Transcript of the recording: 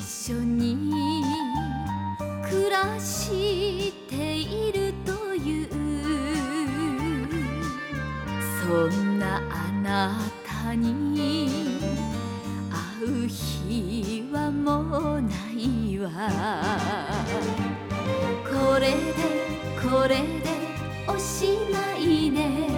緒に暮らしているというそんなあなたに会う日はもうないわこれでおしまいね